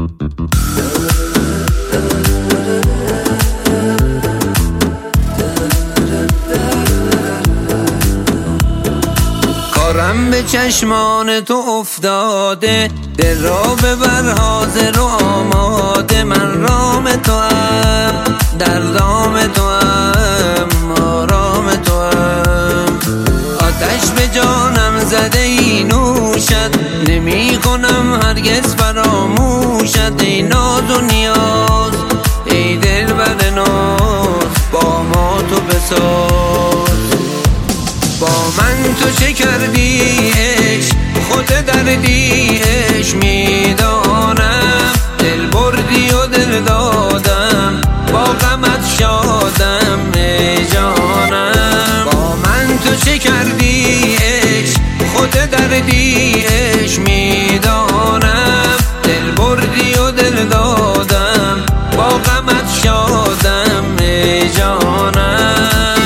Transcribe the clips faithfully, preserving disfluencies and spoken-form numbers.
کارم به چشمان تو افتاده، دل را ببر حاضر و آماده. من رام تو ام، در دام تو ام، آرام تو ام. آتش به جانم زده ای نوشت، نمی کنم هرگز فراموشت. ای ناز و نیاز، ای دلبر ناز، با ما تو بساز. با من تو چه کردی عشق، خود دردی عشق میدانم. دل بردی و دل دادم، با غمت شادم ای جانم. با من تو چه کردی عشق، خود دردی عشق میدانم. دل بردی و دل دادم، با غمت شادم ای جانم.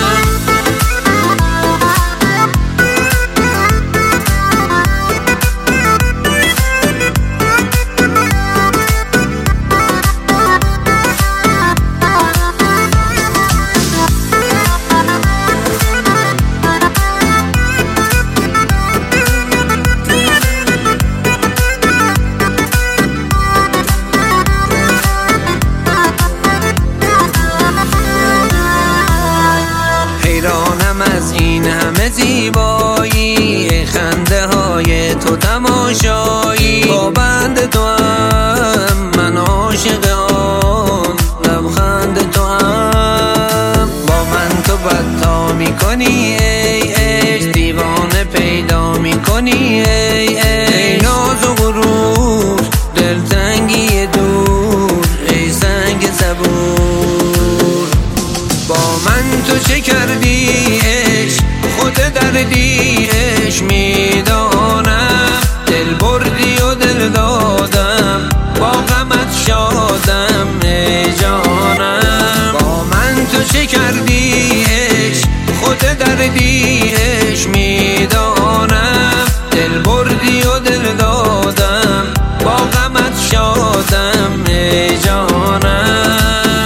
از این همه زیبایی، خنده های تو تماشایی. با بند تو هم من عاشق آن لبخند تو هم. با من تو بدتا میکنی ای عشق، دیوانه پیدا میکنی ای عشق. ناز و غرور، دلتنگی دور، ای سنگ صبور. با من تو چه کردی عشق، خود دردی عشق میدانم. دل بردی و دل دادم، با غمت شادم ای جانم. با من تو چه کردی عشق، خود دردی عشق میدانم. دل بردی و دل دادم، با غمت شادم ای جانم.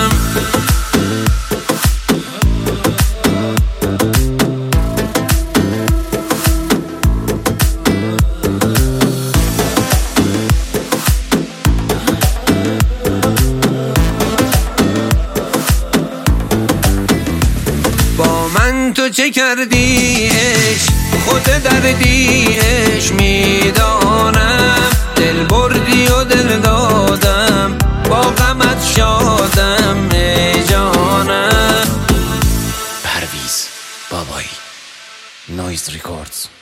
تو چه کردی عشق، خود دردی عشق میدانم. دل بردی و دل دادم، با غمت شادم ای جانم. پرویز بابایی، نویز ریکوردز.